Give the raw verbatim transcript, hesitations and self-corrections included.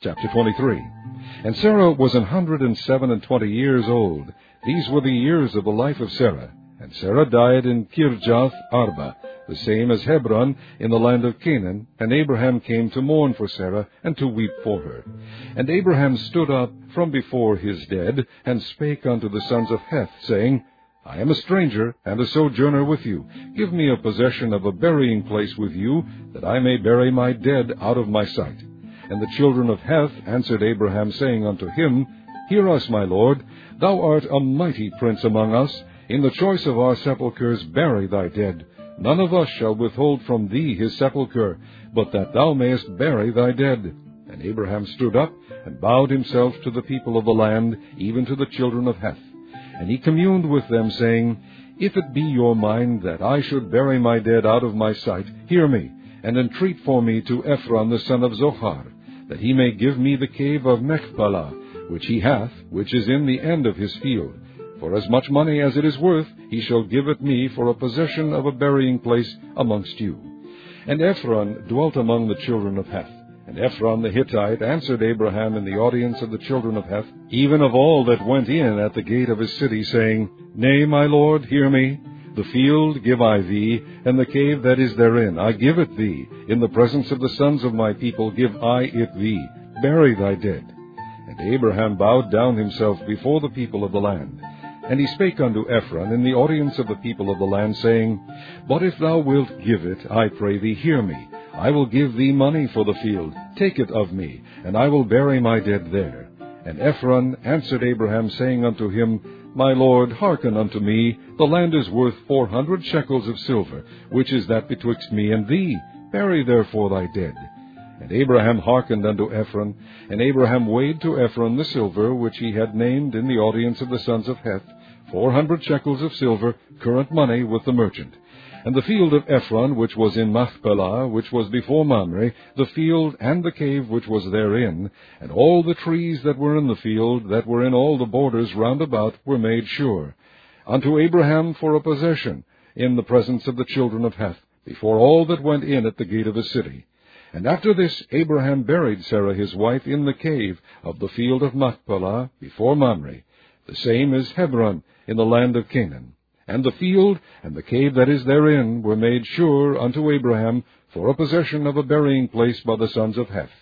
Chapter twenty-three. And Sarah was an hundred and seven and twenty years old. These were the years of the life of Sarah. And Sarah died in Kirjath Arba, the same as Hebron, in the land of Canaan. And Abraham came to mourn for Sarah, and to weep for her. And Abraham stood up from before his dead, and spake unto the sons of Heth, saying, I am a stranger, and a sojourner with you. Give me a possession of a burying place with you, that I may bury my dead out of my sight. And the children of Heth answered Abraham, saying unto him, Hear us, my lord, thou art a mighty prince among us. In the choice of our sepulchres bury thy dead. None of us shall withhold from thee his sepulchre, but that thou mayest bury thy dead. And Abraham stood up, and bowed himself to the people of the land, even to the children of Heth. And he communed with them, saying, If it be your mind that I should bury my dead out of my sight, hear me, and entreat for me to Ephron the son of Zohar, that he may give me the cave of Machpelah, which he hath, which is in the end of his field. For as much money as it is worth, he shall give it me for a possession of a burying place amongst you. And Ephron dwelt among the children of Heth. And Ephron the Hittite answered Abraham in the audience of the children of Heth, even of all that went in at the gate of his city, saying, Nay, my lord, hear me. The field give I thee, and the cave that is therein, I give it thee. In the presence of the sons of my people give I it thee. Bury thy dead. And Abraham bowed down himself before the people of the land. And he spake unto Ephron in the audience of the people of the land, saying, But if thou wilt give it, I pray thee, hear me. I will give thee money for the field. Take it of me, and I will bury my dead there. And Ephron answered Abraham, saying unto him, My lord, hearken unto me. The land is worth four hundred shekels of silver, which is that betwixt me and thee. Bury therefore thy dead. And Abraham hearkened unto Ephron, and Abraham weighed to Ephron the silver which he had named in the audience of the sons of Heth, four hundred shekels of silver, current money with the merchant. And the field of Ephron, which was in Machpelah, which was before Mamre, the field and the cave which was therein, and all the trees that were in the field, that were in all the borders round about, were made sure, unto Abraham for a possession, in the presence of the children of Heth, before all that went in at the gate of his city. And after this Abraham buried Sarah his wife in the cave of the field of Machpelah, before Mamre. The same is Hebron, in the land of Canaan. And the field and the cave that is therein were made sure unto Abraham for a possession of a burying place by the sons of Heth.